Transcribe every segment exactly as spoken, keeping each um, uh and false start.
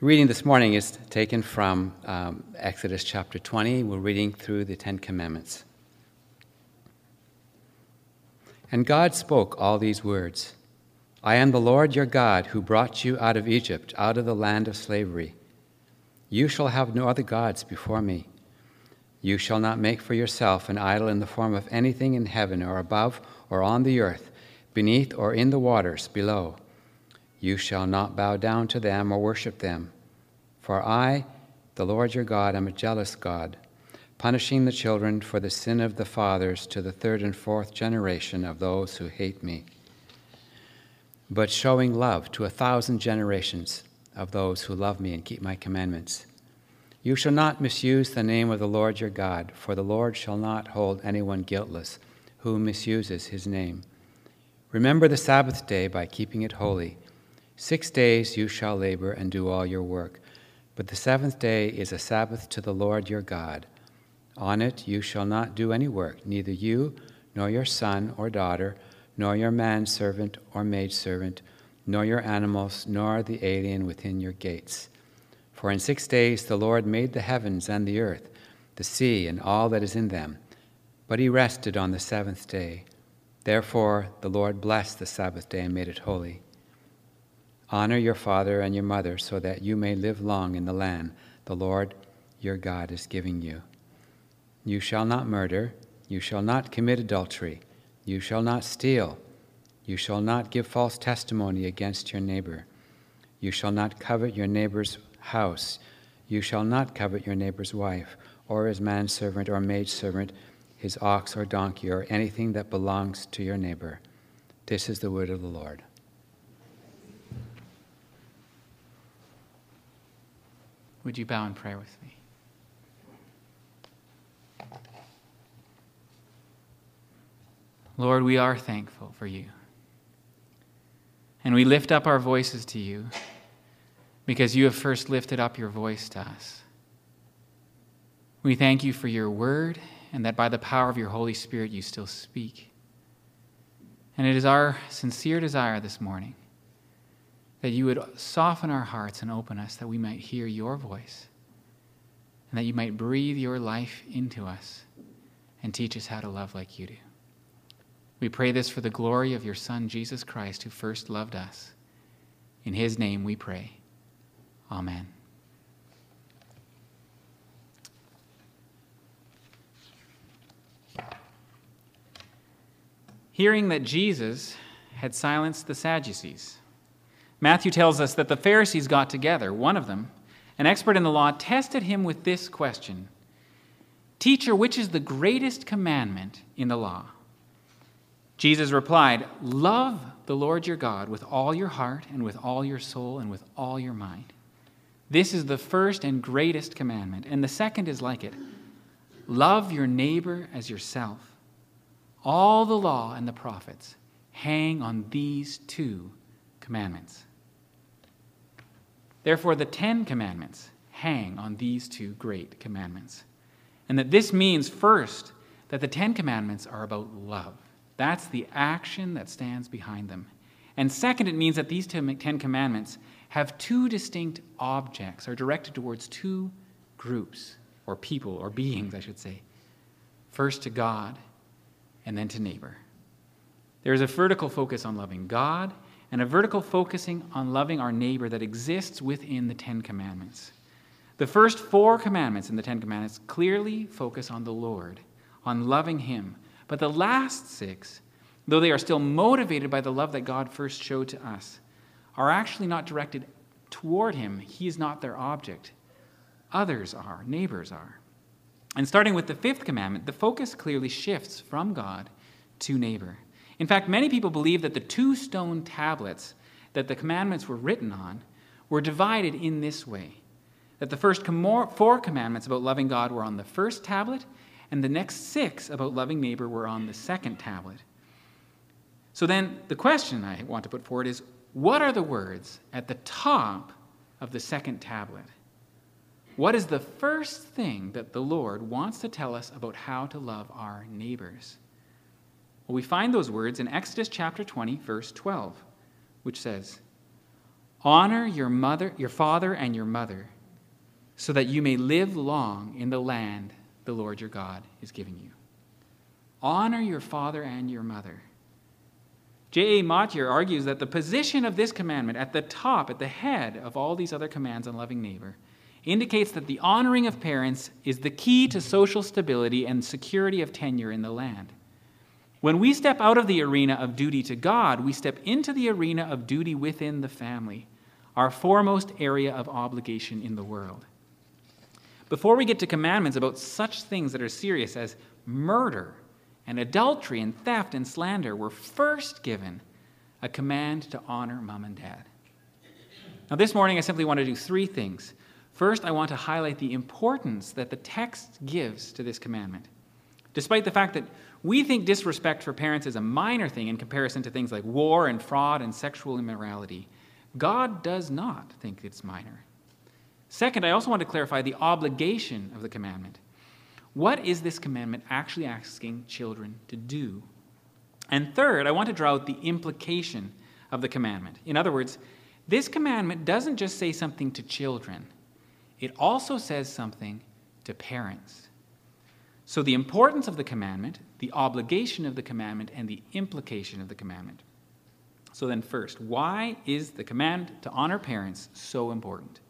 The reading this morning is taken from um, Exodus chapter twenty. We're reading through the Ten Commandments. And God spoke all these words. I am the Lord your God who brought you out of Egypt, out of the land of slavery. You shall have no other gods before me. You shall not make for yourself an idol in the form of anything in heaven or above or on the earth, beneath or in the waters below. You shall not bow down to them or worship them. For I, the Lord your God, am a jealous God, punishing the children for the sin of the fathers to the third and fourth generation of those who hate me, but showing love to a thousand generations of those who love me and keep my commandments. You shall not misuse the name of the Lord your God, for the Lord shall not hold anyone guiltless who misuses his name. Remember the Sabbath day by keeping it holy. Six days you shall labor and do all your work, but the seventh day is a Sabbath to the Lord your God. On it you shall not do any work, neither you, nor your son or daughter, nor your manservant or maidservant, nor your animals, nor the alien within your gates. For in six days the Lord made the heavens and the earth, the sea and all that is in them, but he rested on the seventh day. Therefore the Lord blessed the Sabbath day and made it holy. Honor your father and your mother, so that you may live long in the land the Lord your God is giving you. You shall not murder. You shall not commit adultery. You shall not steal. You shall not give false testimony against your neighbor. You shall not covet your neighbor's house. You shall not covet your neighbor's wife, or his manservant or maidservant, his ox or donkey, or anything that belongs to your neighbor. This is the word of the Lord. Would you bow in prayer with me? Lord, we are thankful for you. And we lift up our voices to you because you have first lifted up your voice to us. We thank you for your word and that by the power of your Holy Spirit you still speak. And it is our sincere desire this morning that you would soften our hearts and open us, that we might hear your voice, and that you might breathe your life into us and teach us how to love like you do. We pray this for the glory of your Son, Jesus Christ, who first loved us. In his name we pray. Amen. Hearing that Jesus had silenced the Sadducees, Matthew tells us that the Pharisees got together. One of them, an expert in the law, tested him with this question: Teacher, which is the greatest commandment in the law? Jesus replied, Love the Lord your God with all your heart and with all your soul and with all your mind. This is the first and greatest commandment, and the second is like it. Love your neighbor as yourself. All the law and the prophets hang on these two commandments. Therefore, the Ten Commandments hang on these two great commandments. And that this means, first, that the Ten Commandments are about love. That's the action that stands behind them. And second, it means that these Ten Commandments have two distinct objects, are directed towards two groups, or people, or beings, I should say. First to God, and then to neighbor. There is a vertical focus on loving God, and a vertical focusing on loving our neighbor that exists within the Ten Commandments. The first four commandments in the Ten Commandments clearly focus on the Lord, on loving him. But the last six, though they are still motivated by the love that God first showed to us, are actually not directed toward him. He is not their object. Others are, neighbors are. And starting with the fifth commandment, the focus clearly shifts from God to neighbor. In fact, many people believe that the two stone tablets that the commandments were written on were divided in this way, that the first four commandments about loving God were on the first tablet, and the next six about loving neighbor were on the second tablet. So then the question I want to put forward is, what are the words at the top of the second tablet? What is the first thing that the Lord wants to tell us about how to love our neighbors? Well, we find those words in Exodus chapter twenty, verse twelve, which says, Honor your mother, your father and your mother, so that you may live long in the land the Lord your God is giving you. Honor your father and your mother. J A Motyer argues that the position of this commandment at the top, at the head of all these other commands on loving neighbor, indicates that the honoring of parents is the key to social stability and security of tenure in the land. When we step out of the arena of duty to God, we step into the arena of duty within the family, our foremost area of obligation in the world. Before we get to commandments about such things that are serious as murder and adultery and theft and slander, we're first given a command to honor mom and dad. Now, this morning, I simply want to do three things. First, I want to highlight the importance that the text gives to this commandment. Despite the fact that we think disrespect for parents is a minor thing in comparison to things like war and fraud and sexual immorality, God does not think it's minor. Second, I also want to clarify the obligation of the commandment. What is this commandment actually asking children to do? And third, I want to draw out the implication of the commandment. In other words, this commandment doesn't just say something to children. It also says something to parents. So the importance of the commandment, the obligation of the commandment, and the implication of the commandment. So then first, why is the command to honor parents so important?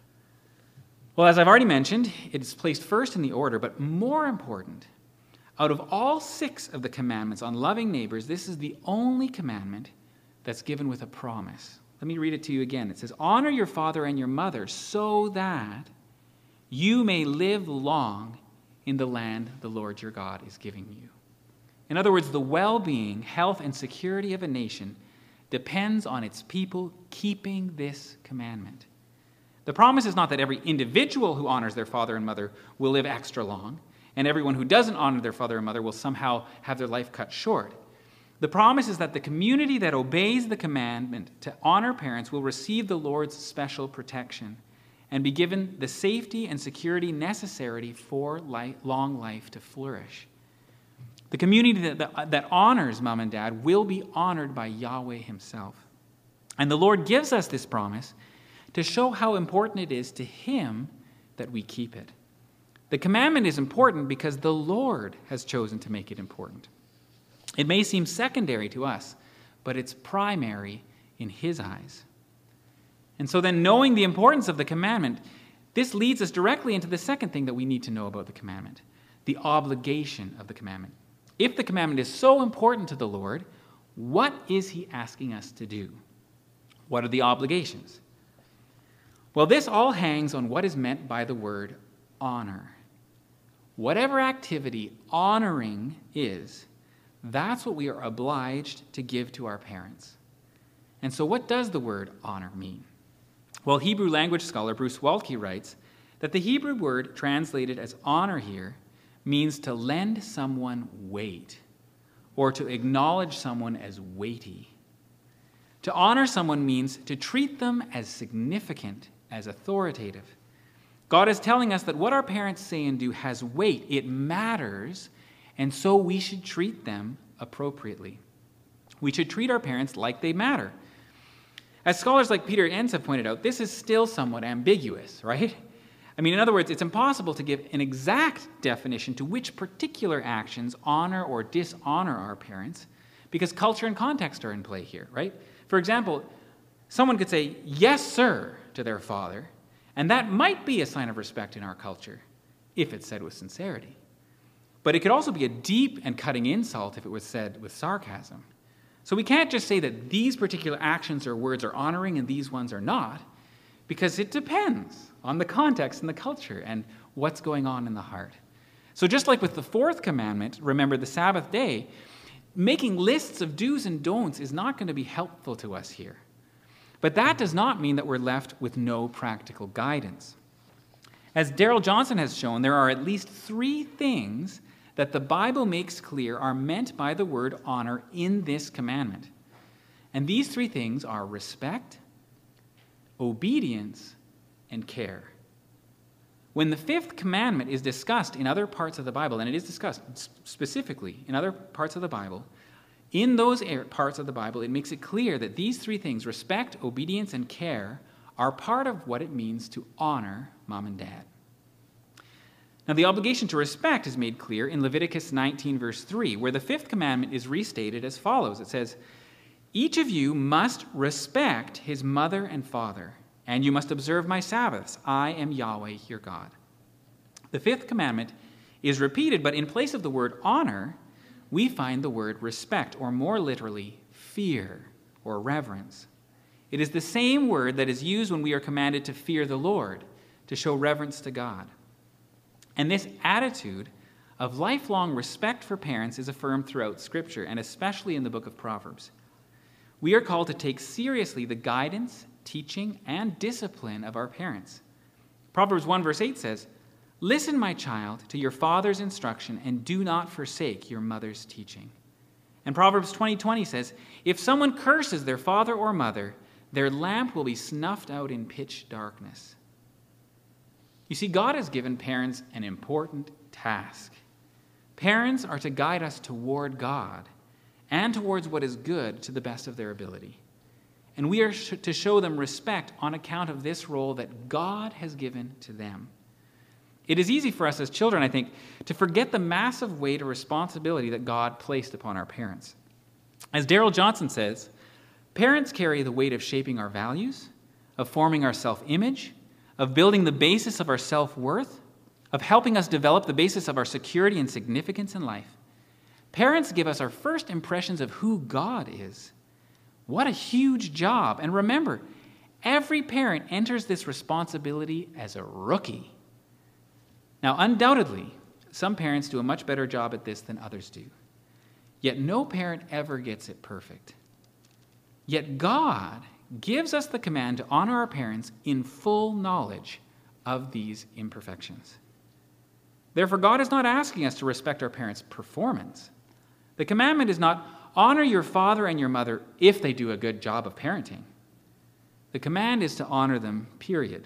Well, as I've already mentioned, it is placed first in the order, but more important, out of all six of the commandments on loving neighbors, this is the only commandment that's given with a promise. Let me read it to you again. It says, honor your father and your mother so that you may live long in the land the Lord your God is giving you. In other words, the well-being, health, and security of a nation depends on its people keeping this commandment. The promise is not that every individual who honors their father and mother will live extra long, and everyone who doesn't honor their father and mother will somehow have their life cut short. The promise is that the community that obeys the commandment to honor parents will receive the Lord's special protection and be given the safety and security necessary for life, long life to flourish. The community that, that, that honors mom and dad will be honored by Yahweh himself. And the Lord gives us this promise to show how important it is to him that we keep it. The commandment is important because the Lord has chosen to make it important. It may seem secondary to us, but it's primary in his eyes. And so then, knowing the importance of the commandment, this leads us directly into the second thing that we need to know about the commandment, the obligation of the commandment. If the commandment is so important to the Lord, what is he asking us to do? What are the obligations? Well, this all hangs on what is meant by the word honor. Whatever activity honoring is, that's what we are obliged to give to our parents. And so what does the word honor mean? Well, Hebrew language scholar Bruce Waltke writes that the Hebrew word translated as honor here means to lend someone weight or to acknowledge someone as weighty. To honor someone means to treat them as significant, as authoritative. God is telling us that what our parents say and do has weight. It matters, and so we should treat them appropriately. We should treat our parents like they matter. As scholars like Peter Enns have pointed out, this is still somewhat ambiguous, right? I mean, in other words, it's impossible to give an exact definition to which particular actions honor or dishonor our parents, because culture and context are in play here, right? For example, someone could say, yes, sir, to their father, and that might be a sign of respect in our culture, if it's said with sincerity. But it could also be a deep and cutting insult if it was said with sarcasm. So we can't just say that these particular actions or words are honoring and these ones are not, because it depends on the context and the culture and what's going on in the heart. So just like with the fourth commandment, remember the Sabbath day, making lists of do's and don'ts is not going to be helpful to us here. But that does not mean that we're left with no practical guidance. As Darrell Johnson has shown, there are at least three things that the Bible makes clear are meant by the word honor in this commandment. And these three things are respect, obedience, and care. When the fifth commandment is discussed in other parts of the Bible, and it is discussed specifically in other parts of the Bible, In those parts of the Bible, it makes it clear that these three things, respect, obedience, and care, are part of what it means to honor mom and dad. Now, the obligation to respect is made clear in Leviticus nineteen, verse three, where the fifth commandment is restated as follows. It says, "Each of you must respect his mother and father, and you must observe my Sabbaths. I am Yahweh, your God." The fifth commandment is repeated, but in place of the word honor, we find the word respect, or more literally, fear or reverence. It is the same word that is used when we are commanded to fear the Lord, to show reverence to God. And this attitude of lifelong respect for parents is affirmed throughout Scripture, and especially in the book of Proverbs. We are called to take seriously the guidance, teaching, and discipline of our parents. Proverbs one verse eight says, "Listen, my child, to your father's instruction, and do not forsake your mother's teaching." And Proverbs twenty twenty says, "If someone curses their father or mother, their lamp will be snuffed out in pitch darkness." You see, God has given parents an important task. Parents are to guide us toward God and towards what is good to the best of their ability. And we are sh- to show them respect on account of this role that God has given to them. It is easy for us as children, I think, to forget the massive weight of responsibility that God placed upon our parents. As Darrell Johnson says, parents carry the weight of shaping our values, of forming our self-image, of building the basis of our self-worth, of helping us develop the basis of our security and significance in life. Parents give us our first impressions of who God is. What a huge job. And remember, every parent enters this responsibility as a rookie. Now, undoubtedly, some parents do a much better job at this than others do. Yet no parent ever gets it perfect. Yet God gives us the command to honor our parents in full knowledge of these imperfections. Therefore, God is not asking us to respect our parents' performance. The commandment is not honor your father and your mother if they do a good job of parenting. The command is to honor them, period.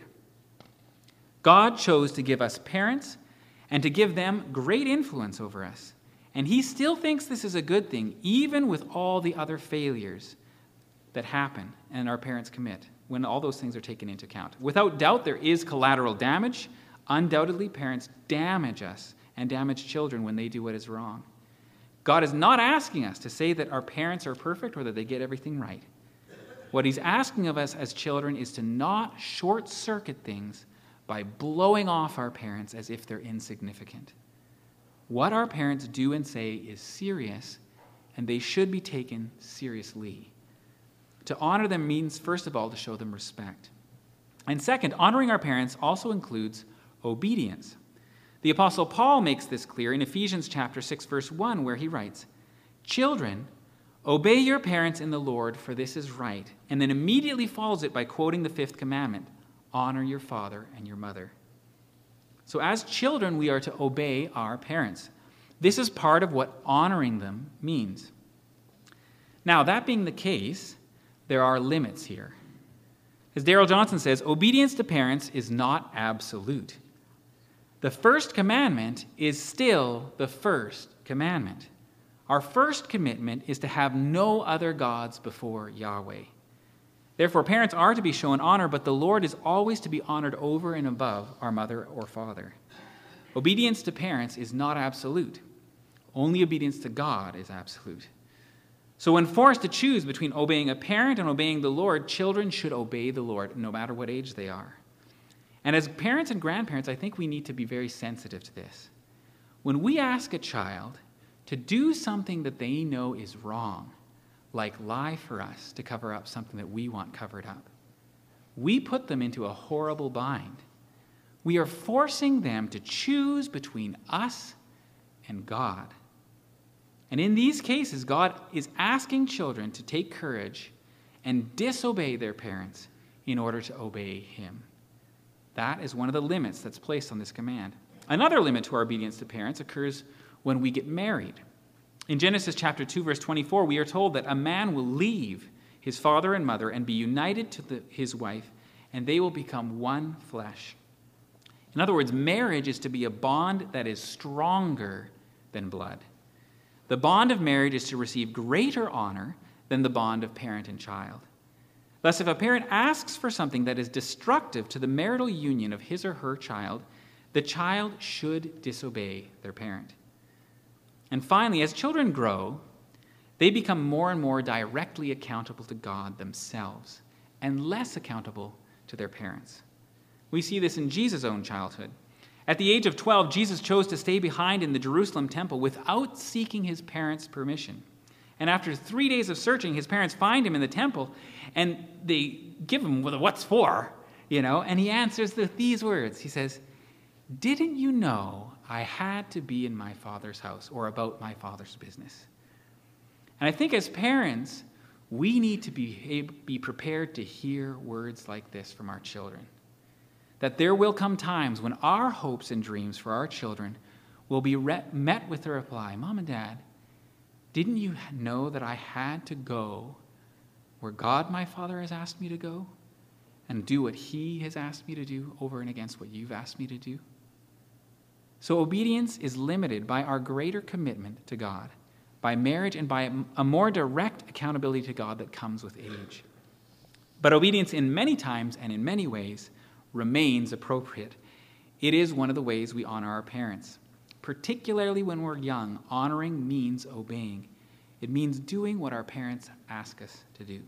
God chose to give us parents and to give them great influence over us. And he still thinks this is a good thing, even with all the other failures that happen and our parents commit, when all those things are taken into account. Without doubt, there is collateral damage. Undoubtedly, parents damage us and damage children when they do what is wrong. God is not asking us to say that our parents are perfect or that they get everything right. What he's asking of us as children is to not short-circuit things by blowing off our parents as if they're insignificant. What our parents do and say is serious, and they should be taken seriously. To honor them means, first of all, to show them respect. And second, honoring our parents also includes obedience. The Apostle Paul makes this clear in Ephesians chapter six, verse one, where he writes, "Children, obey your parents in the Lord, for this is right." And then immediately follows it by quoting the fifth commandment, honor your father and your mother. So as children, we are to obey our parents. This is part of what honoring them means. Now, that being the case, there are limits here. As Darrell Johnson says, obedience to parents is not absolute. The first commandment is still the first commandment. Our first commitment is to have no other gods before Yahweh. Therefore, parents are to be shown honor, but the Lord is always to be honored over and above our mother or father. Obedience to parents is not absolute. Only obedience to God is absolute. So when forced to choose between obeying a parent and obeying the Lord, children should obey the Lord no matter what age they are. And as parents and grandparents, I think we need to be very sensitive to this. When we ask a child to do something that they know is wrong, like lie for us to cover up something that we want covered up, we put them into a horrible bind. We are forcing them to choose between us and God. And in these cases, God is asking children to take courage and disobey their parents in order to obey him. That is one of the limits that's placed on this command. Another limit to our obedience to parents occurs when we get married. In Genesis chapter two, verse twenty-four, we are told that a man will leave his father and mother and be united to the, his wife, and they will become one flesh. In other words, marriage is to be a bond that is stronger than blood. The bond of marriage is to receive greater honor than the bond of parent and child. Thus, if a parent asks for something that is destructive to the marital union of his or her child, the child should disobey their parent. And finally, as children grow, they become more and more directly accountable to God themselves and less accountable to their parents. We see this in Jesus' own childhood. At the age of twelve, Jesus chose to stay behind in the Jerusalem temple without seeking his parents' permission. And after three days of searching, his parents find him in the temple, and they give him the what's for, you know, and he answers with these words. He says, "Didn't you know I had to be in my Father's house or about my Father's business?" And I think as parents, we need to be, be prepared to hear words like this from our children. That there will come times when our hopes and dreams for our children will be re- met with the reply, "Mom and Dad, didn't you know that I had to go where God, my Father, has asked me to go and do what he has asked me to do over and against what you've asked me to do?" So obedience is limited by our greater commitment to God, by marriage, and by a more direct accountability to God that comes with age. But obedience in many times and in many ways remains appropriate. It is one of the ways we honor our parents. Particularly when we're young, honoring means obeying. It means doing what our parents ask us to do.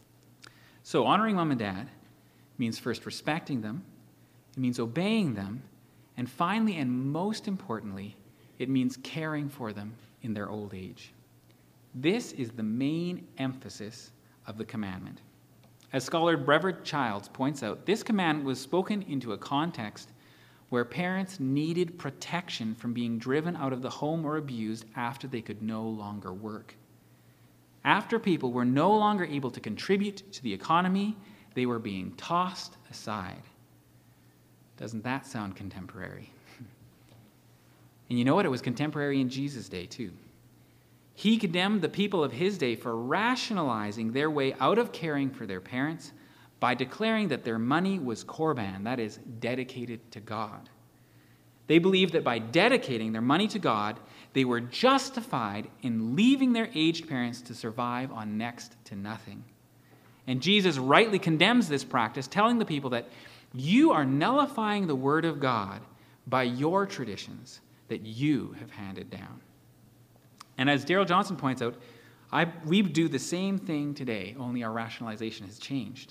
So honoring mom and dad means first respecting them, it means obeying them, and finally and most importantly, it means caring for them in their old age. This is the main emphasis of the commandment. As scholar Brevard Childs points out, this commandment was spoken into a context where parents needed protection from being driven out of the home or abused after they could no longer work. After people were no longer able to contribute to the economy, they were being tossed aside. Doesn't that sound contemporary? And you know what? It was contemporary in Jesus' day, too. He condemned the people of his day for rationalizing their way out of caring for their parents by declaring that their money was korban, that is, dedicated to God. They believed that by dedicating their money to God, they were justified in leaving their aged parents to survive on next to nothing. And Jesus rightly condemns this practice, telling the people that you are nullifying the word of God by your traditions that you have handed down. And as Darrell Johnson points out, I, we do the same thing today, only our rationalization has changed.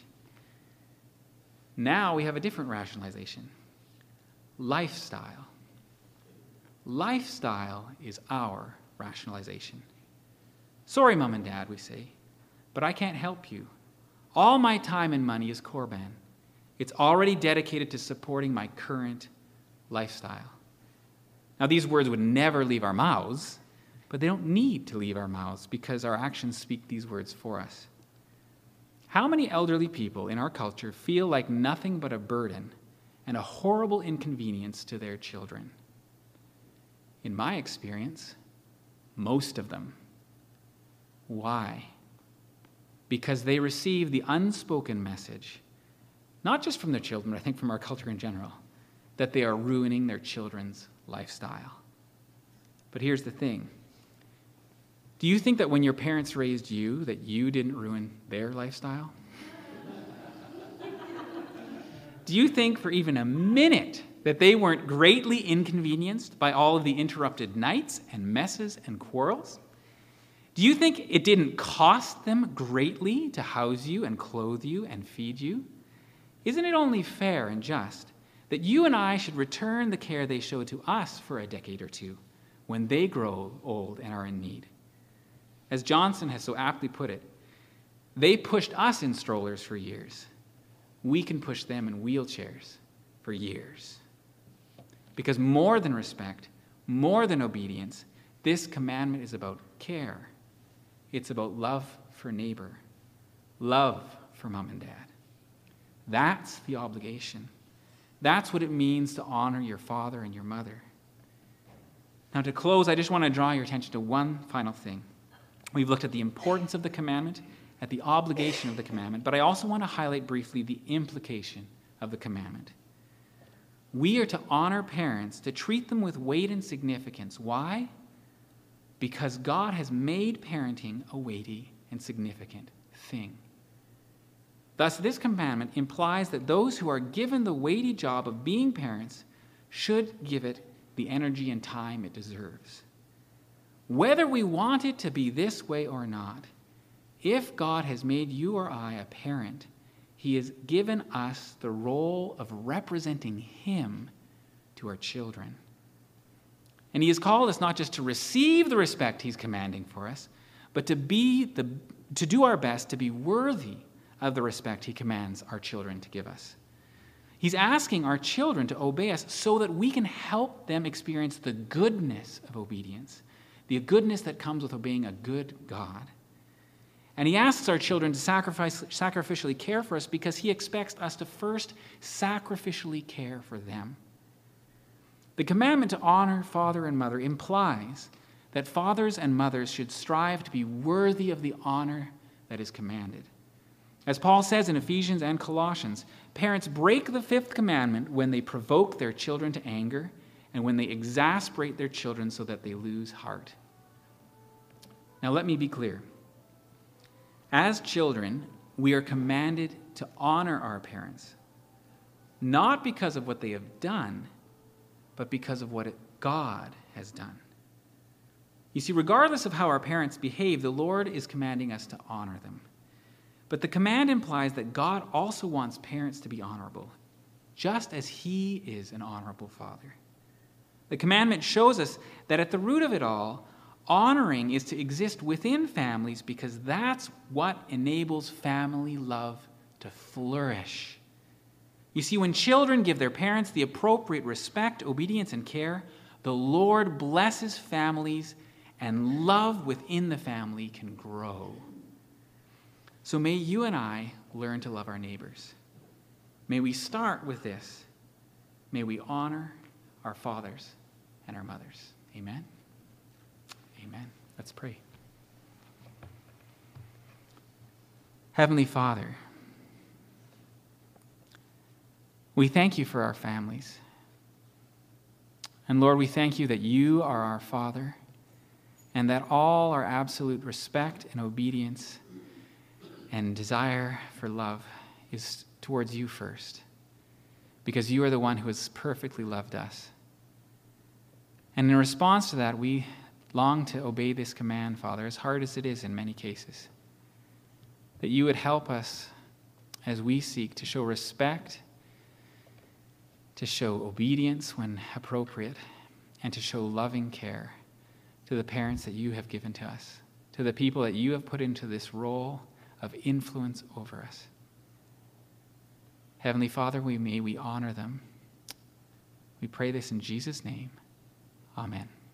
Now we have a different rationalization. Lifestyle. Lifestyle is our rationalization. Sorry, Mom and Dad, we say, but I can't help you. All my time and money is korban. It's already dedicated to supporting my current lifestyle. Now, these words would never leave our mouths, but they don't need to leave our mouths because our actions speak these words for us. How many elderly people in our culture feel like nothing but a burden and a horrible inconvenience to their children? In my experience, most of them. Why? Because they receive the unspoken message, not just from their children, but I think from our culture in general, that they are ruining their children's lifestyle. But here's the thing. Do you think that when your parents raised you, that you didn't ruin their lifestyle? Do you think for even a minute that they weren't greatly inconvenienced by all of the interrupted nights and messes and quarrels? Do you think it didn't cost them greatly to house you and clothe you and feed you? Isn't it only fair and just that you and I should return the care they showed to us for a decade or two when they grow old and are in need? As Johnson has so aptly put it, they pushed us in strollers for years. We can push them in wheelchairs for years. Because more than respect, more than obedience, this commandment is about care. It's about love for neighbor, love for mom and dad. That's the obligation. That's what it means to honor your father and your mother. Now, to close, I just want to draw your attention to one final thing. We've looked at the importance of the commandment, at the obligation of the commandment, but I also want to highlight briefly the implication of the commandment. We are to honor parents, to treat them with weight and significance. Why? because God has made parenting a weighty and significant thing. Thus, this commandment implies that those who are given the weighty job of being parents should give it the energy and time it deserves. Whether we want it to be this way or not, if God has made you or I a parent, He has given us the role of representing Him to our children. And He has called us not just to receive the respect He's commanding for us, but to be the to do our best to be worthy of the respect He commands our children to give us. He's asking our children to obey us so that we can help them experience the goodness of obedience, the goodness that comes with obeying a good God. And He asks our children to sacrifice, sacrificially care for us because He expects us to first sacrificially care for them. The commandment to honor father and mother implies that fathers and mothers should strive to be worthy of the honor that is commanded. As Paul says in Ephesians and Colossians, parents break the fifth commandment when they provoke their children to anger and when they exasperate their children so that they lose heart. Now let me be clear. As children, we are commanded to honor our parents, not because of what they have done, but because of what God has done. You see, regardless of how our parents behave, the Lord is commanding us to honor them. But the command implies that God also wants parents to be honorable, just as He is an honorable Father. The commandment shows us that at the root of it all, honoring is to exist within families because that's what enables family love to flourish. You see, when children give their parents the appropriate respect, obedience, and care, the Lord blesses families and love within the family can grow. So may you and I learn to love our neighbors. May we start with this. May we honor our fathers and our mothers. Amen. Amen. Let's pray. Heavenly Father, we thank You for our families. And Lord, we thank You that You are our Father and that all our absolute respect and obedience and desire for love is towards You first, because You are the one who has perfectly loved us. And in response to that, we long to obey this command, Father, as hard as it is in many cases, that You would help us as we seek to show respect, to show obedience when appropriate, and to show loving care to the parents that You have given to us, to the people that You have put into this role of influence over us. Heavenly Father, we may we honor them. We pray this in Jesus' name. Amen.